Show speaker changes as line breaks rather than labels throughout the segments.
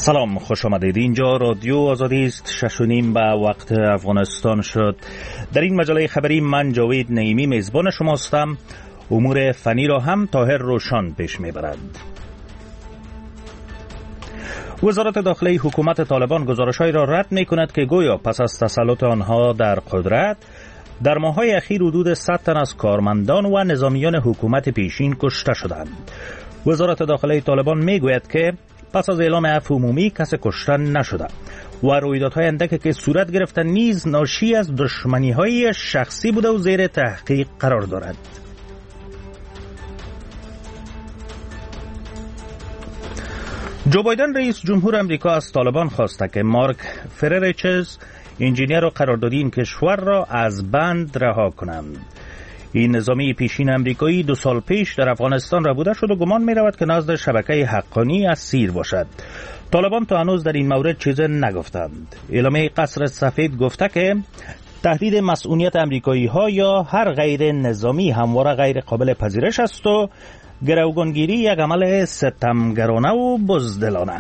سلام، خوش آمدید. اینجا رادیو آزادی است. 6:30 به وقت افغانستان شد. در این مجله خبری من جاوید نعیمی میزبان شما هستم. امور فنی را هم طاهر روشان پیش میبرد. وزارت داخلی حکومت طالبان گزارش‌هایی را رد می‌کند که گویا پس از تسلط آنها در قدرت در ماه‌های اخیر حدود 100 تن از کارمندان و نظامیان حکومت پیشین کشته شدند. وزارت داخلی طالبان میگوید که پس از اعلام عفو عمومی کسی کشته نشده و رویدادهای اندکی که صورت گرفته نیز ناشی از دشمنی‌های شخصی بوده و زیر تحقیق قرار دارد. جو بایدن رئیس جمهور امریکا از طالبان خواسته که مارک فرریچز انجینیر و قراردادی این کشور را از بند رها کنند. این نظامی پیشین امریکایی 2 سال پیش در افغانستان ربوده شد و گمان می رود که نزد شبکه حقانی اسیر باشد. طالبان تا هنوز در این مورد چیزی نگفتند. اعلامیه قصر سفید گفته که تهدید مسئولیت امریکایی ها یا هر غیر نظامی همواره غیر قابل پذیرش است و گروگانگیری یک عمل ستمگرانه و بزدلانه.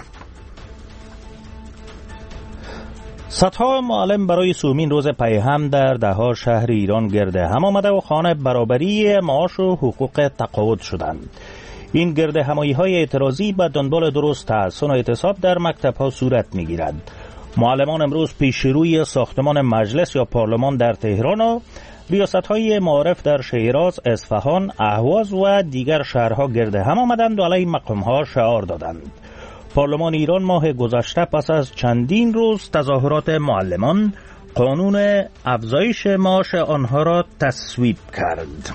صدها معلم برای سومین روز پیهم در ده‌ها شهر ایران گرد هم آمده و خواهان برابری معاش و حقوق تقاعد شدند. این گرد همایی‌های اعتراضی به دنبال درست تحسن و اعتصاب در مکتب‌ها صورت می‌گیرد. معلمان امروز پیش روی ساختمان مجلس یا پارلمان در تهران و ریاست‌های معارف در شیراز، اصفهان، اهواز و دیگر شهرها گرد هم آمدند و علیه مقام‌ها شعار دادند. پارلمان ایران ماه گذشته پس از چندین روز تظاهرات معلمان قانون افزایش معاش آنها را تصویب کرد.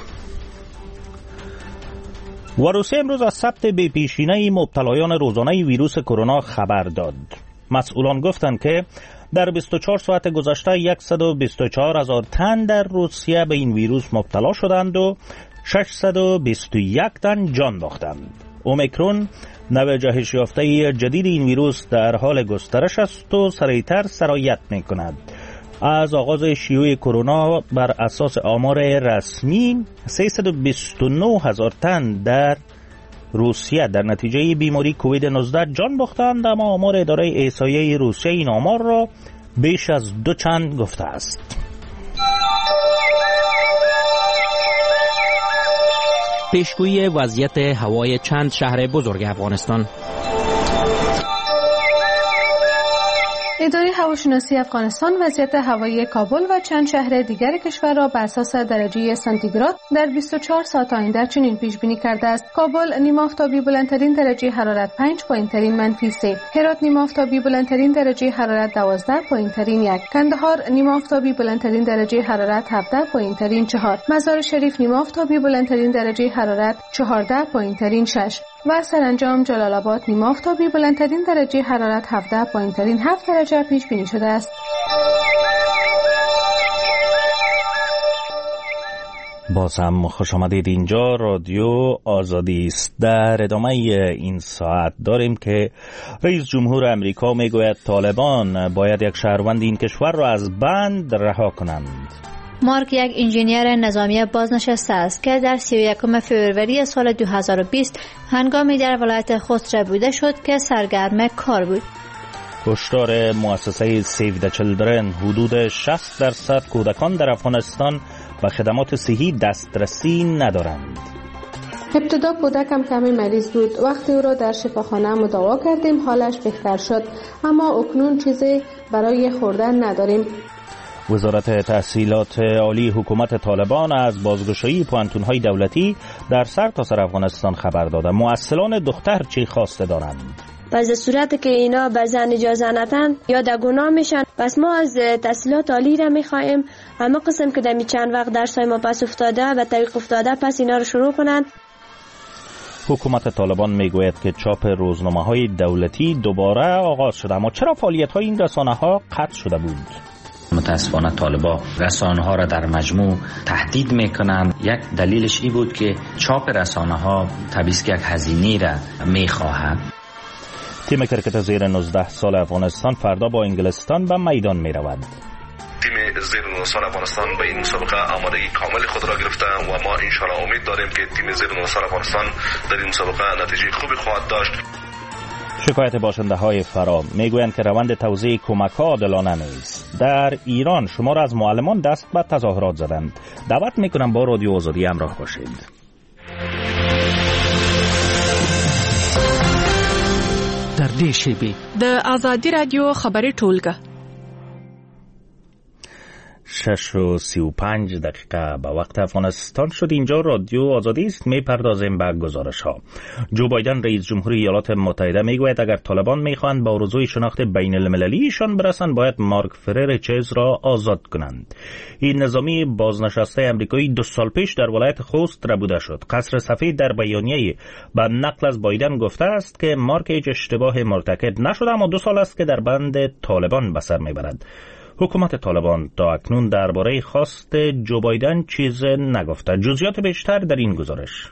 و روسیه امروز از ثبت بی‌پیشینه مبتلایان روزانه ویروس کرونا خبر داد. مسئولان گفتند که در 24 ساعت گذشته 124,000 تن در روسیه به این ویروس مبتلا شدند و 621 تن جان باختند. اومیکرون نوع جهش یافته جدید این ویروس در حال گسترش است و سریعتر سرایت می کند. از آغاز شیوع کرونا بر اساس آمار رسمی 329,000 تن در روسیه در نتیجه بیماری کووید 19 جان باختند، اما آمار اداره احصایه روسیه این آمار را بیش از 2 چند گفته است.
پیشگویی وضعیت هوای چند شهر بزرگ افغانستان.
اداره هواشناسی افغانستان وضعیت هوایی کابل و چند شهر دیگر کشور را بر اساس درجه سانتیگراد در 24 ساعت آینده چنین پیش بینی کرده است: کابل نیمه آفتابی بلندترین درجه حرارت 5، پایینترین -3. هرات نیمه آفتابی بلندترین درجه حرارت 12، پایینترین 1. کندهار نیمه آفتابی بلندترین درجه حرارت 17، پایینترین 4. مزار شریف نیمه آفتابی بلندترین درجه حرارت 14، پایینترین 6. و سرانجام جلال آباد نیمه آفتابی بلندترین درجه حرارت 17، پایینترین 7 درجه پیش بینی شده است.
باز هم خوش آمدید. اینجا رادیو آزادی است. در ادامه این ساعت داریم که رئیس جمهور امریکا میگوید طالبان باید یک شهروند این کشور را از بند رها کنند.
مارک یک انجینیر نظامی بازنشسته است که در 31 فوریه سال 2020 هنگامی در ولایت خسرو بوده شد که سرگرم کار بود.
هشدار مؤسسه سیو د چیلدرن: حدود 60% کودکان در افغانستان به خدمات صحی دسترسی ندارند.
ابتدا کودکم کمی مریض بود. وقتی او را در شفاخانه مداوا کردیم حالش بهتر شد، اما اکنون چیزی برای خوردن نداریم.
وزارت تحصیلات عالی حکومت طالبان از بازگشایی پوانتون‌های دولتی در سرتاسر افغانستان خبر داده. مؤثلان دختر چی خواسته دارند؟
پس صورتی که اینا به زن اجازه ندن یا در گناه میشن، پس ما از تحصیلات عالی را میخوایم همه قسم که دمی چند وقت درسای ما پس افتاده و طریق افتاده پس اینا رو شروع کنند.
حکومت طالبان میگوید که چاپ روزنامه‌های دولتی دوباره آغاز شده، اما چرا فعالیت‌های این رسانه‌ها قطع شده بود؟
متاسفانه طالبان رسانه‌ها را در مجموع تهدید میکنند. یک دلیلش این بود که چاپ رسانه‌ها طبیعیه که یک هزینه را میخواهد.
تیم کرکت زیر 19 سال افغانستان فردا با انگلستان به میدان میرود.
تیم زیر 19 سال افغانستان به این مسابقه آمادگی کامل خود را گرفته و ما ان شاء الله امید داریم که تیم زیر 19 سال افغانستان در این مسابقه نتیجه خوبی خواهد داشت.
شکایت باشنده های فرا میگویند که روند توزیع کمک ها عادلانه نیست. در ایران شمار از معلمان دست به تظاهرات زدند. دعوت میکنم با رادیو آزادی همراه باشید.
در DSB
د آزادی رادیو خبری ټولګه
6:35 به وقت افغانستان شد. اینجا رادیو آزادی است. میپردازیم به گزارش ها. جو بایدن رئیس جمهور ایالات متحده میگوید اگر طالبان میخواهند با آرزوی شناخت بین المللیشان برسند باید مارک فریرچز را آزاد کنند. این نظامی بازنشسته آمریکایی 2 سال پیش در ولایت خوست ربوده شد. قصر سفید در بیانیه به نقل از بایدن گفته است که مارک هیچ اشتباه مرتکب نشده اما 2 سال است که در بند طالبان به سر میبرد. حکومت طالبان تا اکنون درباره خواست جو بایدن چیز نگفته. جزئیات بیشتر در این گزارش.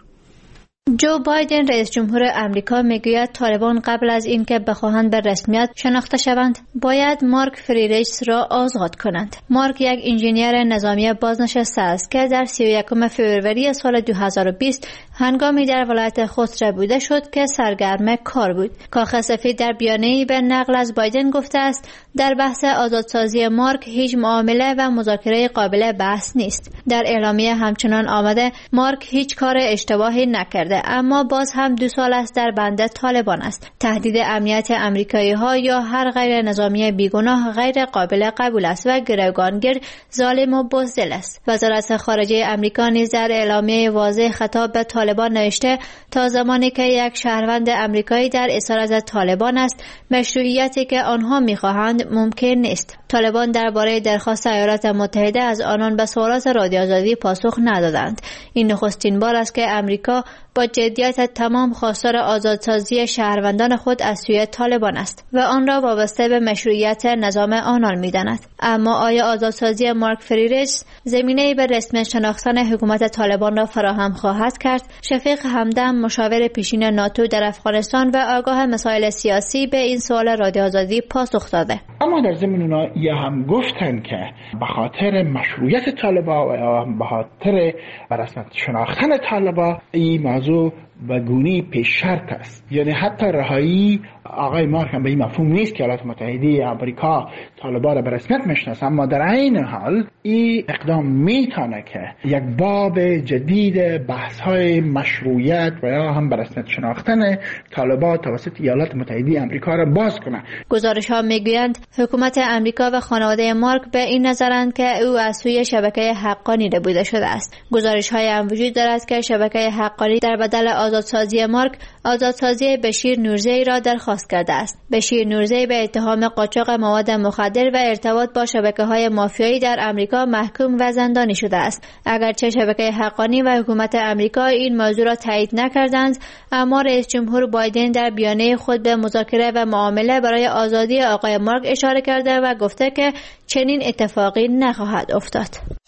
جو بایدن رئیس جمهور آمریکا میگوید طالبان قبل از اینکه بخواهند به رسمیت شناخته شوند باید مارک فریرچز را آزاد کنند. مارک یک انجینیر نظامی بازنشسته است که در 31 فوریه سال 2020 هنگامی در ولایت خوست ربوده شد که سرگرم کار بود. کاخ سفید در بیانیه‌ای به نقل از بایدن گفته است در بحث آزادسازی مارک هیچ معامله و مذاکره قابل بحث نیست. در اعلامیه همچنان آمده مارک هیچ کار اشتباهی نکرده اما باز هم 2 سال است در بند طالبان است. تهدید امنیت آمریکایی ها یا هر غیر نظامی بیگناه غیر قابل قبول است و گروگانگیر ظالم و بزدل است. وزارت خارجه آمریکا نیز در اعلامیه واضح خطاب به طالبان نوشته تا زمانی که یک شهروند آمریکایی در اسارت طالبان است مشروعیتی که آنها می‌خواهند ممکن نیست. طالبان درباره درخواست ایالات متحده از آنان به سوالات رادیو آزادی پاسخ ندادند. این نخستین بار است که آمریکا با جدیت تمام خواستار آزادسازی شهروندان خود از سوی طالبان است و آن را وابسته به مشروعیت نظام آنان می‌داند. اما آیا آزادسازی مارک فریرچز زمینه‌ای به رسمی شناختن حکومت طالبان را فراهم خواهد کرد؟ شفیق همدم مشاور پیشین ناتو در افغانستان و آگاه مسائل سیاسی به این سوال رادیو آزادی پاسخ داده.
اما در ضمن اونا یه هم گفتن که به خاطر مشروعیت طالبان و به خاطر برسمت شناختن طالبان این موضوع و گونی پیش شرط است. یعنی حتی رهایی آقای مارک هم به این مفهوم نیست که ایالات متحده آمریکا طالبان را به رسمیت میشناسه، اما در عین حال این اقدام میتونه که یک باب جدید بحث‌های مشروعیت و یا هم به رسمیت شناختن طالبان توسط ایالات متحده آمریکا را باز کنه.
گزارش‌ها میگویند حکومت آمریکا و خانواده مارک به این نظرند که او از سوی شبکه حقانی ربوده شده است. گزارش‌های هم وجود دارد که شبکه حقانی در بدل آزادسازی مارک آزادسازی بشیر نورزی را درخواست کرده است. بشیر نورزی به اتهام قاچاق مواد مخدر و ارتباط با شبکه‌های مافیایی در آمریکا محکوم و زندانی شده است. اگرچه شبکه حقانی و حکومت آمریکا این موضوع را تایید نکردند، اما رئیس جمهور بایدن در بیانیه خود به مذاکره و معامله برای آزادی آقای مارک اشاره کرده و گفته که چنین اتفاقی نخواهد افتاد.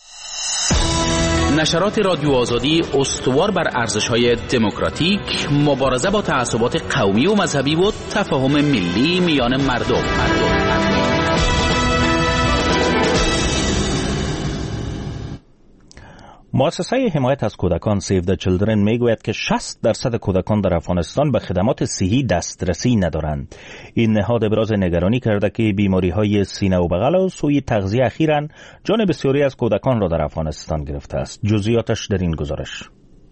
نشرات رادیو آزادی استوار بر ارزش‌های دموکراتیک، مبارزه با تعصبات قومی و مذهبی و تفاهم ملی میان مردم.
مؤسسه حمایت از کودکان سیو د چیلدرن میگوید که 60% کودکان در افغانستان به خدمات صحی دسترسی ندارند. این نهاد ابراز نگرانی کرده که بیماری‌های سینه و بغل و سوء تغذیه اخیراً جان بسیاری از کودکان را در افغانستان گرفته است. جزئیاتش در این گزارش.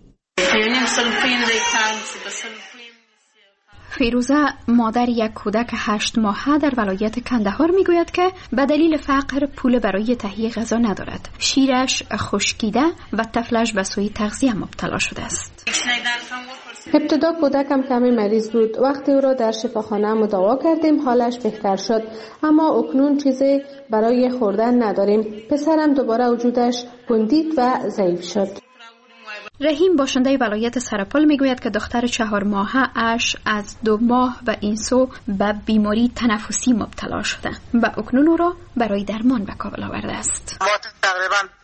فیروزه مادر یک کودک 8 ماهه در ولایت کندهار میگوید که به دلیل فقر پول برای تهیه غذا ندارد. شیرش خشکیده و طفلش به سوء تغذیه مبتلا شده است.
ابتدا کودکم کمی مریض بود. وقتی او را در شفاخانه مداوا کردیم حالش بهتر شد، اما اکنون چیزی برای خوردن نداریم. پسرم دوباره وجودش گندید و ضعیف شد.
رحیم باشنده ولایت سرپل میگوید که دختر 4 ماهه اش از 2 ماه و این سو به بیماری تنفسی مبتلا شده و اکنون او را برای درمان به کابل آورده است.
ما تقریبا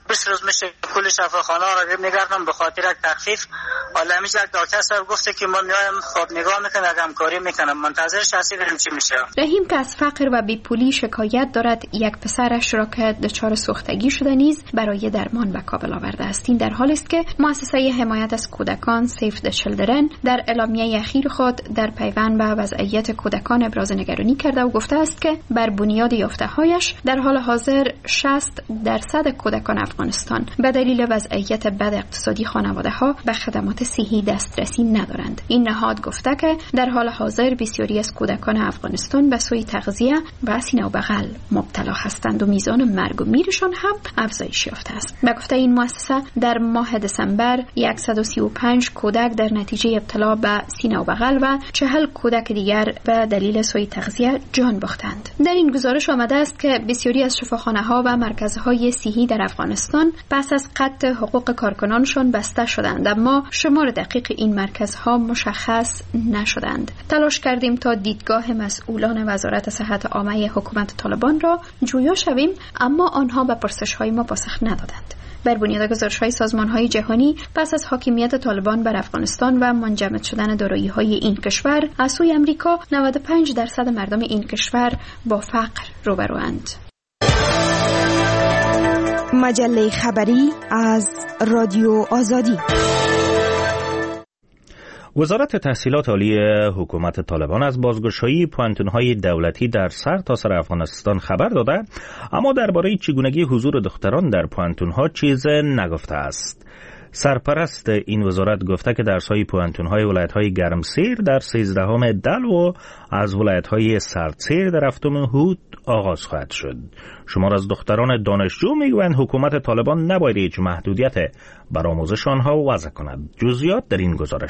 20 روز میشه کل شفاخانه را میگردم به خاطر تخفیف. حالا همیشه یک دکتر صاحب گفته که ما میایم خواب نگاه میکنم، همکاری میکنم، منتظر شخصی بریم چی میشه.
رحیم که از فقر و بیپولی شکایت دارد، یک پسرش را که دچار سوختگی شده نیز برای درمان به کابل آورده است. این در حالی است که مؤسسه حمایت از کودکان سیف د چیلدرن در اعلامیه اخیر خود در پیوند به وضعیت کودکان ابراز نگرانی کرده و گفته است که بر بنیاد یافته‌هایش در حال حاضر 60% کودکان افغانستان به دلیل وضعیت بد اقتصادی خانواده‌ها به خدمات صحی دسترسی ندارند. این نهاد گفته که در حال حاضر بسیاری از کودکان افغانستان به سوی تغذیه و سینه و بغل مبتلا هستند و میزان مرگ و میرشان هم افزایش یافته است. به گفته این مؤسسه در ماه دسامبر 135 کودک در نتیجه ابتلا به سینه و بغل و 40 کودک دیگر به دلیل سوء تغذیه جان باختند. در این گزارش آمده است که بسیاری از شفاخانه‌ها و مرکزهای صحی در افغانستان پس از قطع حقوق کارکنانشان بسته شدند، اما شمار دقیق این مرکزها مشخص نشدند. تلاش کردیم تا دیدگاه مسئولان وزارت صحت عامه حکومت طالبان را جویا شویم، اما آنها به پرسش‌های ما پاسخ ندادند. بر بنیاد گزارش‌های سازمان‌های جهانی پس از حاکمیت طالبان بر افغانستان و منجمد شدن دارایی‌های این کشور از سوی امریکا 95% مردم این کشور با فقر روبروند.
مجله خبری از رادیو آزادی.
وزارت تحصیلات عالی حکومت طالبان از بازگشایی پوانتون‌های دولتی در سرتاسر افغانستان خبر داده، اما درباره چگونگی حضور دختران در پوانتون‌ها چیز نگفته است. سرپرست این وزارت گفته که درس‌های پوانتون‌های ولایت‌های گرمسیر در 13 دلو از ولایت‌های سردسیر در 7 هود آغاز خواهد شد. شمار از دختران دانشجو میگویند حکومت طالبان نباید هیچ محدودیت بر آموزش آنها وضع کند. جزئیات در این گزارش.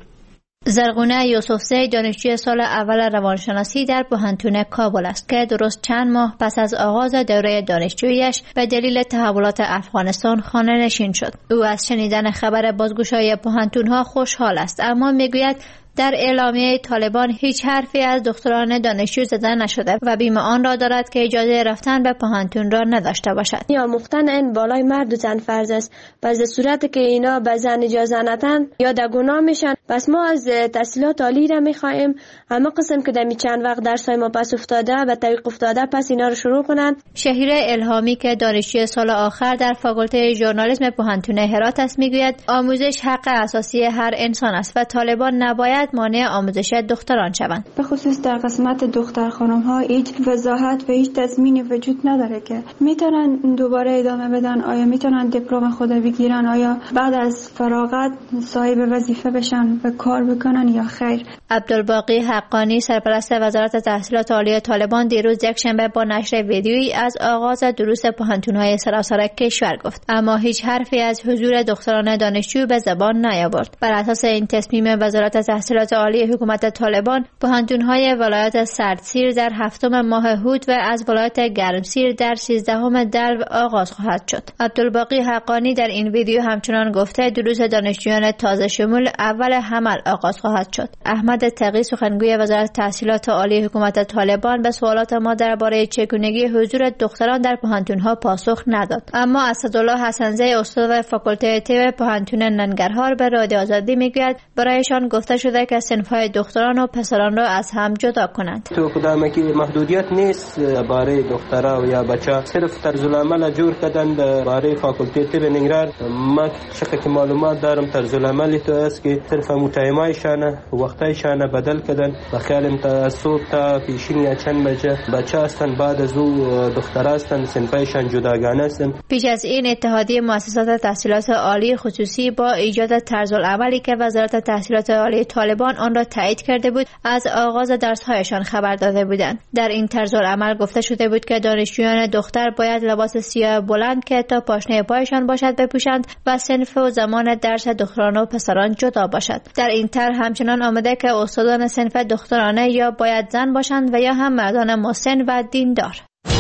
زرغونه یوسفزی دانشجوی سال اول روانشناسی در پوهنتون کابل است که درست چند ماه پس از آغاز دوره دانشجوییش به دلیل تحولات افغانستان خانه نشین شد. او از شنیدن خبر بازگشایی پوهنتون‌ها خوشحال است، اما میگوید در اعلامیه طالبان هیچ حرفی از دختران دانشجو زده نشده و بیم آن را دارد که اجازه رفتن به پوهنتون را نداشته باشد.
یا مختن این بالای مرد و زن فرض است. پس در صورت که اینا به زن اجازه ندن یا در گناه میشن، پس ما از تحصیلات عالی را میخواهیم همه قسم که در چند وقت درسای ما پس افتاده و تعویق افتاده پس اینا رو شروع کنند.
شهیره الهامی که دانشجوی سال آخر در فاکولته ژورنالیسم پوهنتون هرات است میگوید آموزش حق اساسی هر انسان است و طالبان نباید مانع آموزش دختران شوند.
به خصوص در قسمت دختر خانم ها هیچ وضاحت و هیچ تضمینی وجود نداره که میتونن دوباره ادامه بدن، آیا میتونن دیپلم خود بگیرن، آیا بعد از فراغت صاحب وظیفه بشن و کار بکنن یا خیر.
عبدالباقی حقانی سرپرست وزارت تحصیلات عالی طالبان دیروز یکشنبه با نشر ویدیویی از آغاز دروس پوهنتون‌های سراسر کشور گفت، اما هیچ حرفی از حضور دختران دانشجو به زبان نیاورد. بر اساس این تصمیم وزارت تحصیلات عالی حکومت طالبان، پوهنتون‌های ولایت سردسیر در 7 ماه هود و از ولایت گرمسیر در 13 دلو آغاز خواهد شد. عبدالباقی حقانی در این ویدیو همچنان گفته دروس دانشجویان تازه شمول اول حمل آغاز خواهد شد. احمد تقی سخنگوی وزارت تحصیلات عالی حکومت طالبان به سوالات ما درباره چگونگی حضور دختران در پوهنتون‌ها پاسخ نداد، اما اسدالله حسنزی استاد فاکولته طب پوهنتون ننگرهار به رادیو آزادی میگوید برایشان گفته شده که صنف‌های دختران و پسران را از هم جدا کنند.
تو کدام که محدودیت نیست برای دخترها و یا بچه‌ها، صرف طرز العمل جور کردن برای فاکولته طب ننگرهار. ما چقدر که معلومات دارم طرز العمل تو است که صرف متایمایشان وقتایشان بدل کردن و خیالم تا صبح تا پیشین یا چند بچه هستن، بعد از او دختر هستن، صنفایشان جداگانه هستن.
پیش از این اتحادیه مؤسسات تحصیلات عالی خصوصی با ایجاد طرز العملی که وزارت تحصیلات عالی طالبان آن را تایید کرده بود از آغاز درس‌هایشان خبر داده بودند. در این طرز العمل گفته شده بود که دانشجویان دختر باید لباس سیاه بلند که تا پاشنه پایشان باشد بپوشند و صنف و زمان درس دختران و پسران جدا باشد. در این طرح همچنان آمده که استادان صنف دخترانه یا باید زن باشند و یا هم مردان مسن و دیندار.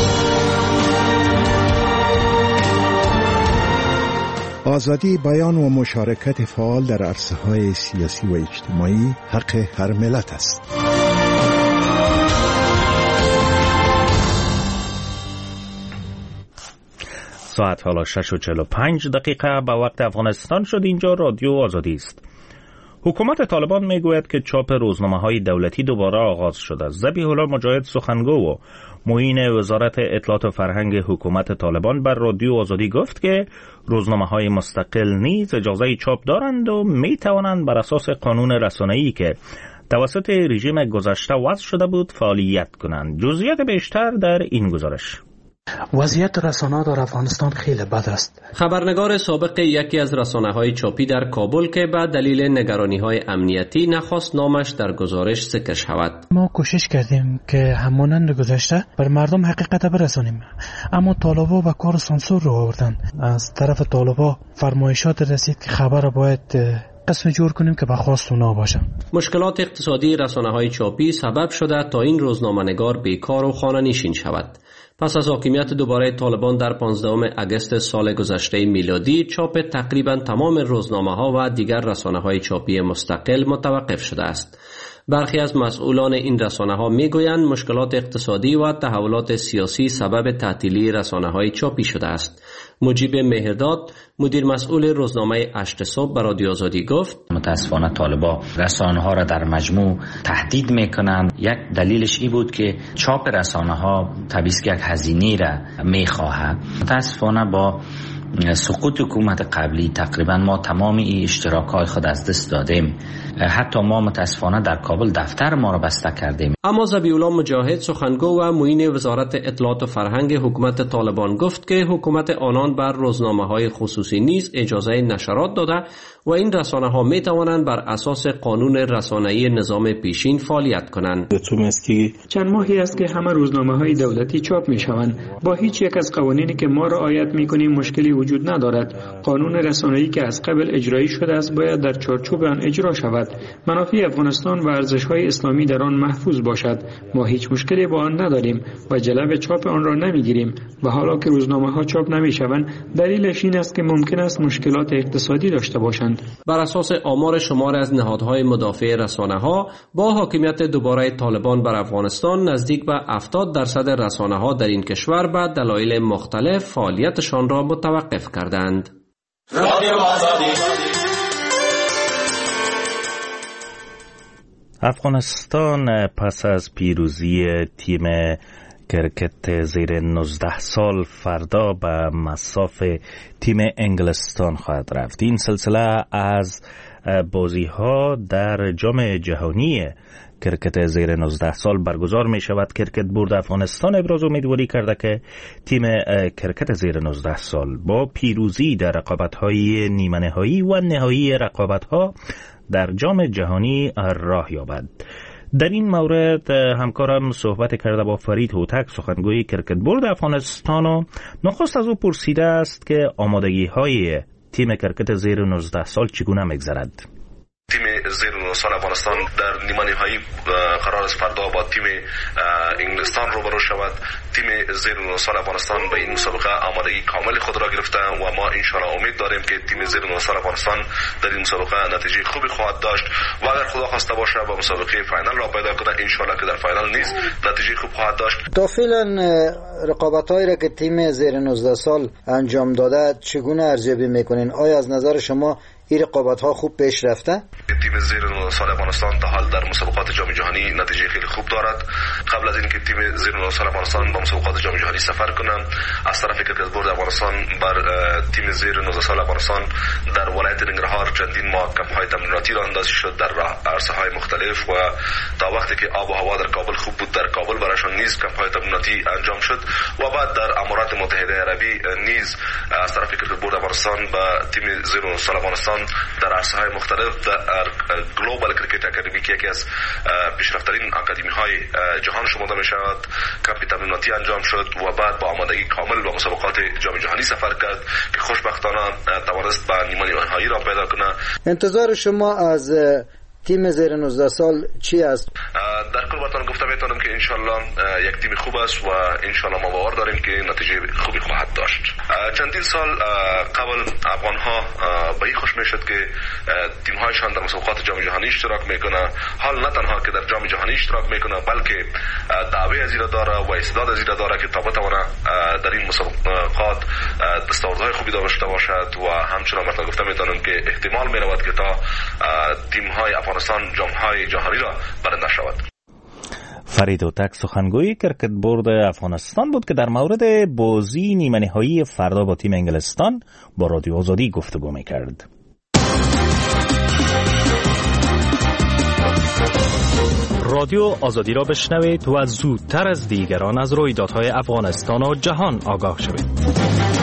آزادی بیان و مشارکت فعال در عرصه‌های سیاسی و اجتماعی حق هر ملت است.
ساعت حالا 6:45 به وقت افغانستان شد. اینجا رادیو آزادی است. حکومت طالبان میگوید که چاپ روزنامه‌های دولتی دوباره آغاز شده است. ذبیح الله مجاهد سخنگو و معین وزارت اطلاعات و فرهنگ حکومت طالبان بر رادیو آزادی گفت که روزنامه‌های مستقل نیز اجازه چاپ دارند و می‌توانند بر اساس قانون رسانه‌ای که توسط رژیم گذشته وضع شده بود فعالیت کنند. جزئیات بیشتر در این گزارش.
وضعیت رسانه‌ها در افغانستان خیلی بد است.
خبرنگار سابق یکی از رسانه‌های چاپی در کابل که به دلیل نگرانی‌های امنیتی نخواست نامش در گزارش ذکر شود.
ما کوشش کردیم که همانند گذشته بر مردم حقیقت برسانیم، اما طالبا به کار سانسور رو آوردن. از طرف طالبا فرمایشات رسید که خبر باید قسم جور کنیم که به خواست اونا باشه.
مشکلات اقتصادی رسانه‌های چاپی سبب شده تا این روزنامه‌نگار بیکار و خانه‌نشین شود. پس از حاکمیت دوباره طالبان در 15 اگست سال گذشته میلادی، چاپ تقریبا تمام روزنامه‌ها و دیگر رسانه‌های چاپی مستقل متوقف شده است. برخی از مسئولان این رسانه‌ها میگویند مشکلات اقتصادی و تحولات سیاسی سبب تعطیلی رسانه‌های چاپی شده است. مجیب مهرداد، مدیر مسئول روزنامه اشت صبح، به رادیو آزادی گفت
متاسفانه طالبا رسانه‌ها را در مجموع تهدید میکنند. یک دلیلش این بود که چاپ رسانه‌ها طبیعی است که یک هزینه را میخواهد. متاسفانه با سقوط حکومت قبلی تقریبا ما تمام این اشتراک‌های خود از دست دادیم. حتی ما متاسفانه در کابل دفتر ما را بسته کردیم.
اما ذبیح الله مجاهد سخنگو و معین وزارت اطلاعات و فرهنگ حکومت طالبان گفت که حکومت آنان بر روزنامه‌های خصوصی نیز اجازه نشرات داده و این رسانه‌ها می‌توانند بر اساس قانون رسانه‌ای نظام پیشین فعالیت کنند.
چند ماهی است که همه روزنامه‌های دولتی چاپ می‌شوند. با هیچ یک از قوانینی که ما رعایت می‌کنیم مشکلی وجود ندارد. قانون رسانه‌ای که از قبل اجرایی شده است باید در چارچوب آن اجرا شود. منافع افغانستان و ارزش‌های اسلامی در آن محفوظ باشد. ما هیچ مشکلی با آن نداریم و جلب چاپ آن را نمی‌گیریم. و حالا که روزنامه‌ها چاپ نمی‌شوند، دلیلش این است که ممکن است مشکلات اقتصادی داشته باشند.
بر اساس آمار شمار از نهادهای مدافع رسانه‌ها، با حاکمیت دوباره طالبان بر افغانستان نزدیک به 70% رسانه‌ها در این کشور به دلایل مختلف فعالیتشان را متوقف کردند.
افغانستان پس از پیروزی تیم کرکت زیر 19 سال فردا به مصاف تیم انگلستان خواهد رفت. این سلسله از بازی ها در جام جهانی کرکت زیر 19 سال برگزار می شود. کرکت بورد افغانستان ابراز امیدواری کرده که تیم کرکت زیر 19 سال با پیروزی در رقابت‌های نیمه نهایی و نهایی رقابت‌ها در جام جهانی راه یابد. در این مورد همکارم صحبت کرده با فرید هوتک، سخنگوی کرکت بورد افغانستان، و نخست از او پرسیده است که آمادگی‌های تیم کرکت زیر 19 سال چگونه می‌گذرد.
تیم زیر 19 سال افغانستان در نیمه نهایی قرار است فردا با تیم انگلستان روبرو شود. تیم زیر 19 سال افغانستان به این مسابقه آمادگی کامل خود را گرفته و ما ان شاء الله امید داریم که تیم زیر 19 سال افغانستان در این مسابقه نتیجه خوبی خواهد داشت و اگر خدا خواسته باشه با مسابقه فینال را پیدا کنه، ان شاء الله که در فینال نیز نتیجه خوب خواهد داشت.
تا فعلا رقابت‌هایی را که تیم زیر 19 سال انجام داده چگونه ارزیابی میکنین؟ آیا از نظر شما این رقابت‌ها خوب پیش رفته؟
تیم زیر 19 سال افغانستان تا حال در مسابقات جام جهانی نتیجه خیلی خوب دارد. قبل از اینکه تیم زیر 19 سال افغانستان با مسابقات جام جهانی سفر کنه، از طرف کرکت بورد افغانستان بر تیم زیر 19 سال افغانستان در ولایت ننگرهار چندین ماه کمپ‌های تمریناتی راه اندازی شد در عرصه‌های مختلف و تا وقتی که آب و هوا در کابل خوب بود، در کابل برایشان نیز کمپ‌های تمریناتی انجام شد و بعد در امارات متحده عربی نیز از طرف کرکت بورد افغانستان با تیم زیر 19 سال افغانستان در عرصه‌های مختلف در گلوبال کرکت اکادمی که یکی از پیشرفت‌ترین اکادمی‌های جهان شمرده می‌شود کمپ تمریناتی انجام شد و بعد با آمادگی کامل به مسابقات جام جهانی سفر کرد که خوشبختانه توانست به نیمه نهایی را پیدا کنه.
انتظار شما از تیم زیر 19 سال چی است؟
در کل براتون گفته میتونم که انشالله یک تیم خوب است و انشالله ما باور داریم که نتیجه خوبی خواهد داشت. چندین سال قبل افغان ها به این خوش میشد که تیم هایشان در مسابقات جام جهانی اشتراک میکنه. حال نه تنها که در جام جهانی اشتراک میکنه بلکه دعوی از ایرا داره و استعداد از ایرا داره که تا بتونه در این مسابقات دستاوردهای خوبی داشته باشد و همچنان مثلا گفته میتونم که احتمال میرود که تا تیم‌های افغانستان جام‌های جهانی را برنده شود.
فرید اوتک سخنگوی کرکت بورد افغانستان بود که در مورد بازی نیمه نهایی فردا با تیم انگلستان با رادیو آزادی گفتگو میکرد. رادیو آزادی را بشنوید و زودتر از دیگران از رویدادهای افغانستان و جهان آگاه شوید.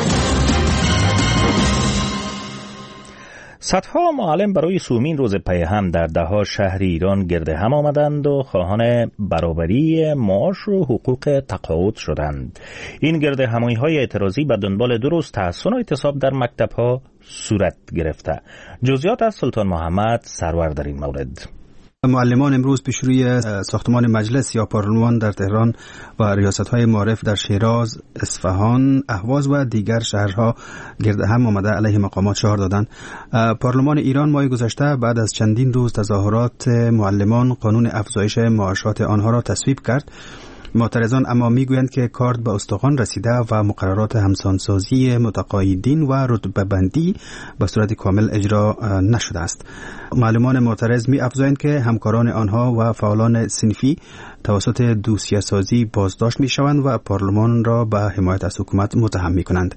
صدها معلم برای سومین روز پیهم در ده‌ها شهر ایران گرد هم آمدند و خواهان برابری معاش و حقوق تقاعد شدند. این گرد همایی‌های اعتراضی به دنبال 2 روز تحسن و اعتصاب در مکتب‌ها صورت گرفته. جزئیات از سلطان محمد سرور در این مورد.
معلمان امروز پیش روی ساختمان مجلس یا پارلمان در تهران و ریاست‌های معارف در شیراز، اصفهان، اهواز و دیگر شهرها گرد هم آمده علیه مقامات شعار دادند. پارلمان ایران ماه گذشته بعد از چندین روز تظاهرات معلمان قانون افزایش معاشات آنها را تصویب کرد. معترضان اما میگویند که کارت به استخوان رسیده و مقررات همسانسازی متقاعدین و رتبه بندی به صورت کامل اجرا نشده است. معلمان معترض می افزایند که همکاران آنها و فعالان صنفی توسط دوسیه سازی بازداشت می شوند و پارلمان را به حمایت از حکومت متهم می کنند.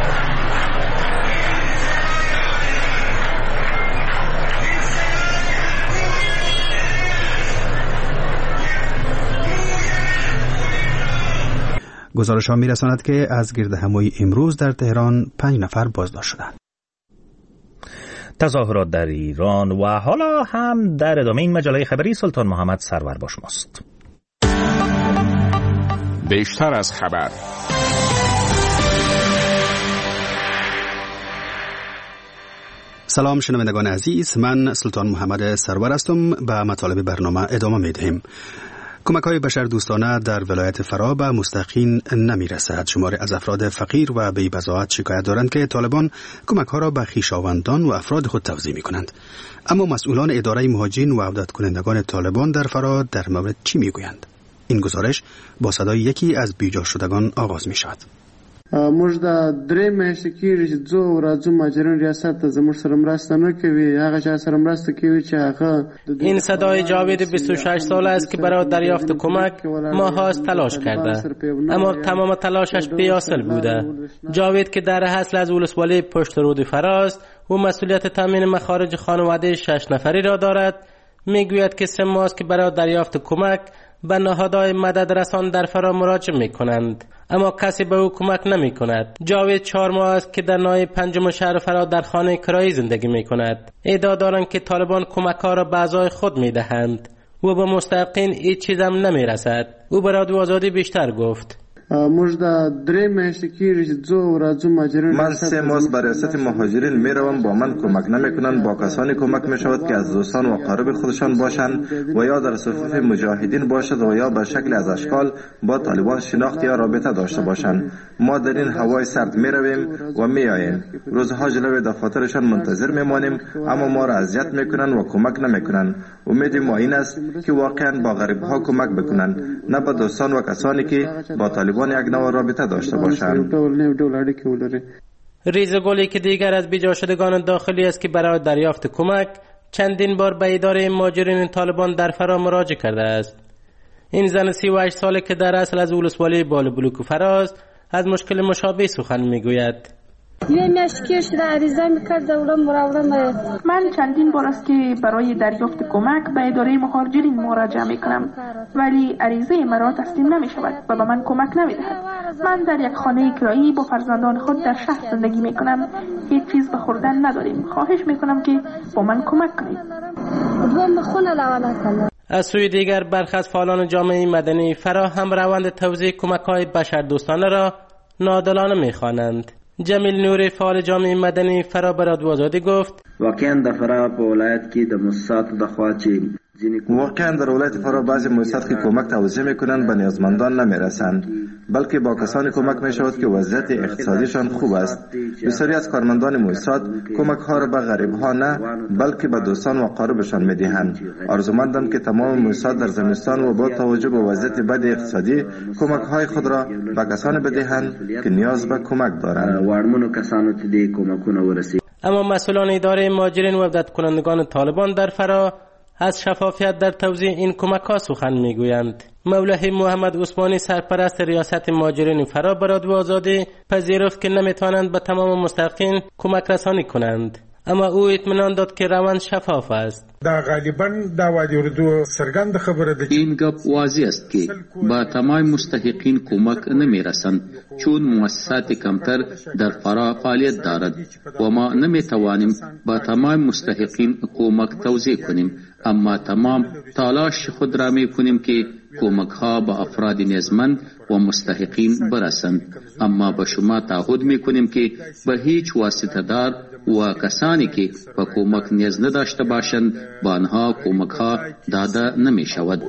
گزارش ها می رساند که از گرد همایی امروز در تهران 5 نفر بازداشت شدند.
تظاهرات در ایران و حالا هم در ادامه این مجله خبری سلطان محمد سرور با شماست.
بیشتر از خبر.
سلام شنوندگان عزیز، من سلطان محمد سرور هستم. به مطالب برنامه ادامه می‌دهیم. کمک‌های بشردوستانه در ولایت فرا به مستحقین نمی‌رسد. شماری از افراد فقیر و بی‌بضاعت شکایت دارند که طالبان کمک‌ها را به خویشاوندان و افراد خود توزیع می‌کنند. اما مسئولان اداره مهاجرین و عودت کنندگان طالبان در فرا در مورد چی می‌گویند؟ این گزارش با صدای یکی از بیجا شدگان آغاز می‌شود.
موږ د 3 میاشتې کېږي چې ځو راځو مهاجرین ریاست ته زموږ سره مرسته نه کوي. هغه چا سره مرسته کوي چې هغه
این صدای جاوید 26 ساله است که برای دریافت کمک ماهاست تلاش کرده، اما تمام تلاشش بی‌حاصل بوده. جاوید که در اصل از ولسوالی پشت رود فراست و مسئولیت تامین مخارج خانواده 6 نفری را دارد، میگوید که 3 ماه است که برای دریافت کمک به نهادهای مدد رسان در فرا مراجعه می کنند، اما کسی به او کمک نمی کند. جاوید 4 ماه است که در ناحیه 5 شهر فرا در خانه کرایی زندگی می کند. ادعا دارند که طالبان کمک ها را به اعضای خود می دهند و به مستحقین هیچ چیز هم نمی رسد. او به رادیو آزادی بیشتر گفت.
موږ د 3 میاشتې کېږي چې ځو راځو مهاجرین.
من 3 ماه به ریاست مهاجرین میروم، با من کمک نمیکنند. با کسانی کمک میشود که از دوستان و اقارب خودشان باشند و یا در صفوف مجاهدین باشد و یا به شکل از اشکال با طالبان شناخت یا رابطه داشته باشند. ما در این هوای سرد میرویم و میاییم. روزها جلوی دفاترشان منتظر میمانیم، اما ما را اذیت میکنند و کمک نمیکنند. امید ما این است که واقعا با غریبها کمک بکنند، نه با دوستان و کسانی که با طالبان یک نوع رابطه داشته باشند.
ریزگلی که دیگر از بیجا شدگان داخلی است که برای دریافت کمک چندین بار به اداره مهاجرین طالبان در فرا مراجعه کرده است. این زن 38 ساله که در اصل از ولسوالی بالابلوک فراست از مشکل مشابه سخن میگوید.
من چندین بار است که برای دریافت کمک به اداره مهاجرین مراجعه می کنم، ولی عریضه مرا تسلیم نمی شود و به من کمک نمی دهد. من در یک خانه کرایی با فرزندان خود در شهر زندگی می کنم. هیچ چیز به خوردن نداریم. خواهش می کنم که با من کمک کنید.
از سوی دیگر برخی از فعالان جامعه مدنی فرا هم روند توزیع کمک‌های بشردوستانه را ناعادلانه می‌خوانند. جمیل نوری فعال جامعه مدنی فرا به رادیو آزادی گفت:
واقعا د فرا په ولایت کې د موسساتو د خوا چې
واقعا در ولایت فرا بعضی مؤسسات که کمک توزیع میکنند به نیازمندان نمیرسند، بلکه با کسانی کمک می شود که وضعیت اقتصادیشان خوب است. بسیاری از کارمندان مؤسسات کمک ها را به غریب ها نه بلکه به دوستان و اقاربشان می دهند. آرزومندم که تمام مؤسسات در زمستان و با توجه به وضعیت بد اقتصادی کمک های خود را به کسانی بدهند که نیاز به کمک دارند.
اما مسئولان اداره مهاجرین و عودت کنندگان طالبان در فرا از شفافیت در توزیع این کمک ها سخن میگویند. مولوی محمد عثمانی سرپرست ریاست مهاجرین فرا به رادیو آزادی پذیرفت که نمیتوانند به تمام مستحقین کمک رسانی کنند، اما او اطمینان داد که روند شفاف است.
دا غالبا دا وادي اردو سرګند خبره ده.
این گپ واضح است که با تمام مستحقین کمک نمیرسند، چون مؤسسات کمتر در فرا فعالیت دارد و ما نمیتوانیم با تمام مستحقین کمک توزیع کنیم، اما تمام تلاش خود را میکنیم که کمک ها به افراد نیازمند و مستحقین برسند، اما به شما تعهد میکنیم که به هیچ واسطه دار و کسانی که به کمک نیاز نداشته باشند با آنها کمک ها داده نمی شود.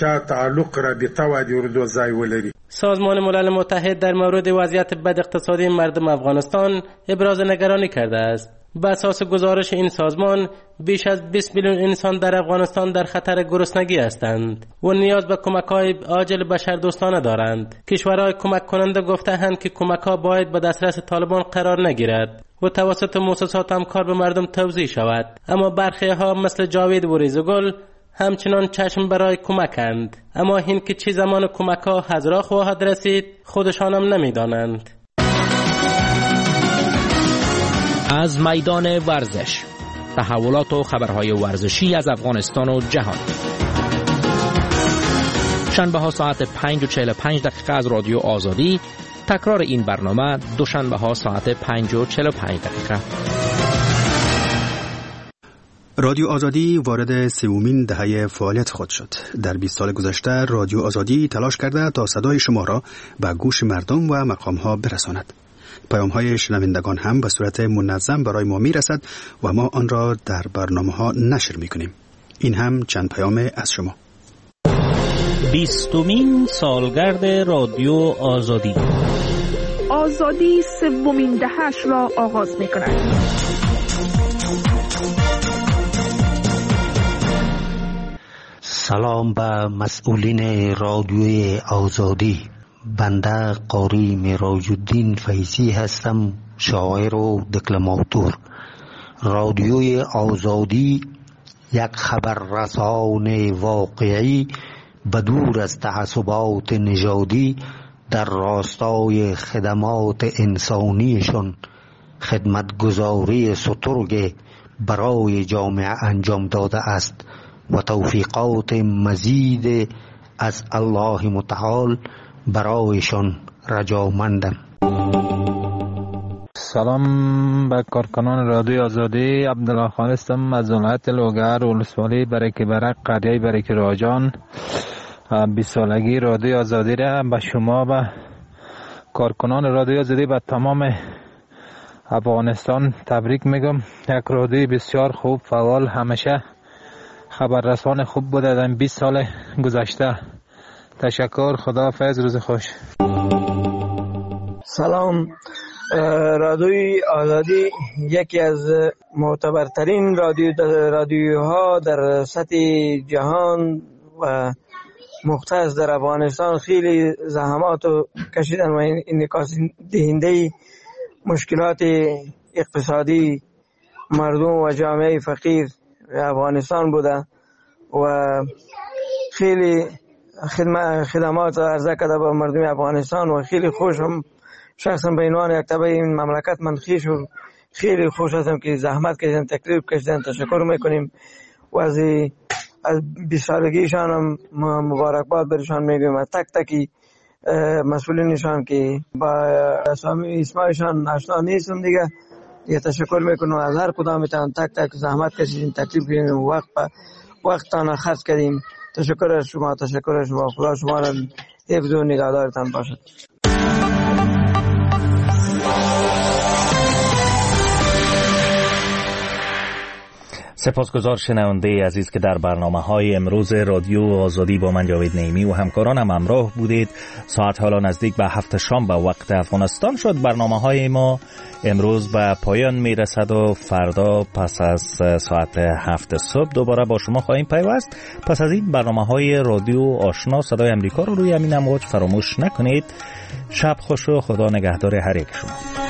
سازمان ملل متحد در مورد وضعیت بد اقتصادی مردم افغانستان ابراز نگرانی کرده است. بر اساس گزارش این سازمان بیش از 20 میلیون انسان در افغانستان در خطر گرسنگی هستند و نیاز به کمک‌های عاجل بشردوستانه دارند. کشورهای کمک کننده گفته‌اند که کمک‌ها باید به دسترس طالبان قرار نگیرد و توسط مؤسسات همکار به مردم توزیع شود، اما برخی‌ها مثل جاوید و ریزگل همچنان چشم برای کمکند، اما این که چه زمان کمک‌ها حضرا خواهد رسید خودشان هم نمی‌دانند.
از میدان ورزش، تحولات و خبرهای ورزشی از افغانستان و جهان. شنبه ها ساعت 5:45 از رادیو آزادی، تکرار این برنامه دوشنبه ها ساعت 5:45.
رادیو آزادی وارد سومین دهه فعالیت خود شد. در 20 سال گذشته رادیو آزادی تلاش کرده تا صدای شما را به گوش مردم و مقام‌ها برساند. پیام‌های شنوندگان هم به صورت منظم برای ما میرسد و ما آن را در برنامه‌ها نشر می‌کنیم. این هم چند پیام از شما.
20مین سالگرد رادیو آزادی.
آزادی سومین دهه‌اش را آغاز می‌کند.
سلام به مسئولین رادیوی آزادی. بنده قاری مراجالدین فیضی هستم، شاعر و دکلماتور. رادیوی آزادی یک خبررسان واقعی بدور از تعصبات نژادی در راستای خدمات انسانیشان خدمتگزاری سترگ برای جامعه انجام داده است و توفیقات مزید از الله متعال برایشان رجامندم.
سلام به کارکنان رادیو آزادی. عبدالله خان هستم از ولایت لوگر، ولسوالی برکه برک، قریه برکه راجان. 20 سالگی رادیو آزادی را به شما و کارکنان رادیو آزادی و تمام افغانستان تبریک میگم. یک رادیو بسیار خوب، فعال، همیشه خبررسان خوب بوده در 20 سال گذشته. تشکر، خداحافظ، روز خوش.
سلام. رادیوی آزادی یکی از معتبرترین رادیوها در سطح جهان و مختص در افغانستان خیلی زحمات کشیدن و انعکاس دهنده مشکلات اقتصادی مردم و جامعه فقیر افغانستان بوده و خیلی خدمات عرضه کرده به مردم افغانستان و خیلی خوشم شخصا به عنوان یک تبع این مملکت من خیلی خوش هستم که زحمت کشیدن، تکلیف کشیدن. تشکر میکنیم و از 20 سالگیشان هم مبارکباد برشان میگویم و تک تکی مسئولینشان که با اسمایشان آشنا نیستم دیگه تشکر میکنم. از هر کدامتان تک تک زحمت کشیدین، تکلیف کشیدین، وقتتان خرج کردین. تشکر از شما. خدا شما را حفظ و نگهدارتان باشد.
سپاسگزار شنونده عزیز که در برنامه‌های امروز رادیو آزادی با من جاوید نعیمی و همکارانم همراه بودید. ساعت حالا نزدیک به 7 شام به وقت افغانستان شد. برنامه‌های ما امروز به پایان میرسد و فردا پس از ساعت 7 صبح دوباره با شما خواهیم پیوست. پس از این برنامه‌های رادیو آشنا صدای امریکا رو روی همین امواج فراموش نکنید. شب خوش و خدا نگهدار هر یک شما.